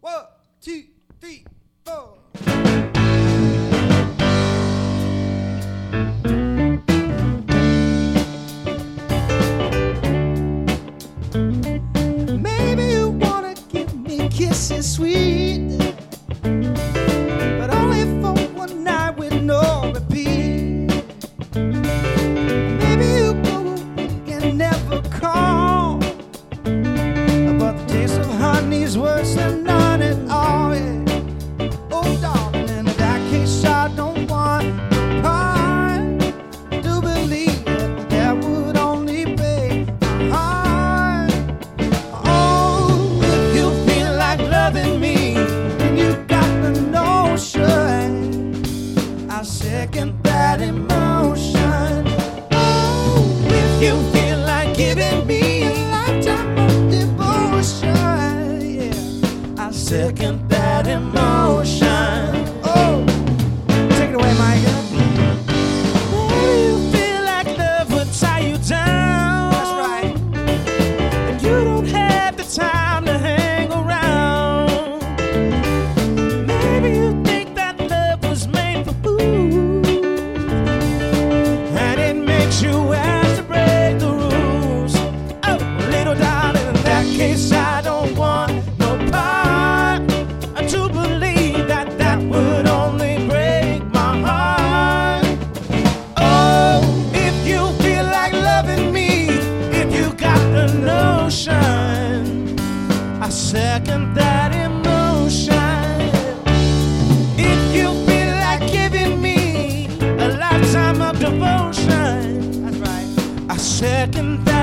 1, 2, 3, 4. Maybe you wanna give me kisses sweet, but only for one night with no repeat. Maybe you go away and never call, but the taste of honey's worse than none at all. Yeah. Oh, darling, in that case, I don't want your part to believe that that would only break my heart. Oh, if you feel like loving me and you got the notion, I second that emotion. Oh, if you feel like giving me a lifetime of devotion, yeah, I second that emotion. Oh, take it away, Micah. Maybe you feel like love would tie you down. That's right. And you don't have the time to hang around. Maybe you think that love was made for fools, and it makes you have to break the rules. Oh, little darling, in that case, I don't want no part to believe that that would only break my heart. Oh, if you feel like loving me, if you got the notion, I second that emotion. If you feel like giving me a lifetime of devotion, that's right, I second that